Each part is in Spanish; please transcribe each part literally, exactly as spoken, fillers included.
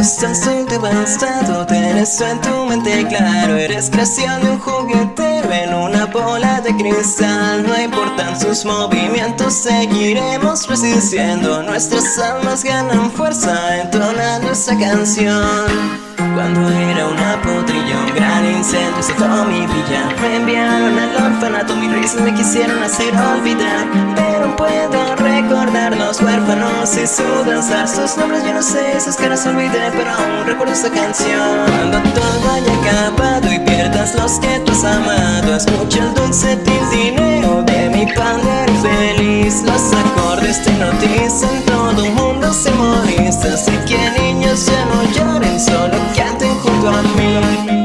estás tan devastado, tienes eso en tu mente claro. Eres creación de un juguetero en una bola de cristal. No importan sus movimientos, seguiremos resistiendo. Nuestras almas ganan fuerza entonando esta canción. Cuando era una potrilla, un gran incendio azotó mi villa. Me enviaron al orfanato, mis risas me quisieron hacer olvidar. Pero puedo recordar los huérfanos y su danzar. Sus nombres yo no sé, sus caras olvidé, pero aún recuerdo esta canción. Cuando todo haya acabado y pierdas los que tú has amado, escucha el dulce tintineo de mi pandero feliz. Los acordes te hipnotizan, todo un mundo se moviliza. Así que niños ya no lloren, solo canten junto a mí.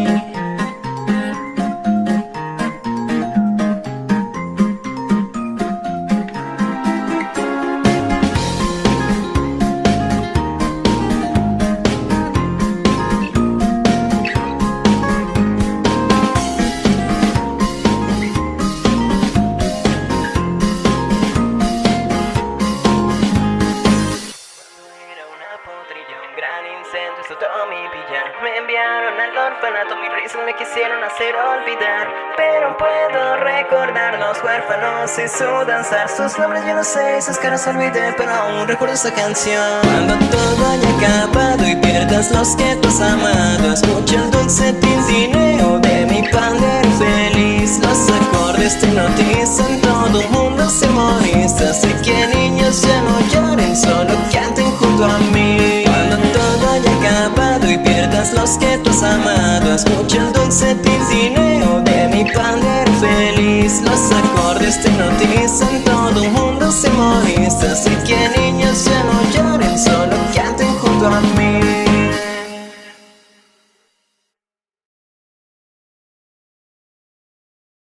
Azotó mi villa. Me enviaron al orfanato, mis risas me quisieron hacer olvidar. Pero puedo recordar los huérfanos y su danzar. Sus nombres yo no sé, sus caras olvidé, pero aún recuerdo esta canción. Cuando todo haya acabado y pierdas los que tú has amado, escucha el dulce tintineo de mi pandero feliz. Los acordes te hipnotizan, todo un mundo se moviliza. Así que niños ya no lloren, solo canten junto a mí. Cuando todo haya acabado y pierdas los que tú has amado, escucha el dulce tintineo de mi pandero feliz. Los acordes te hipnotizan, todo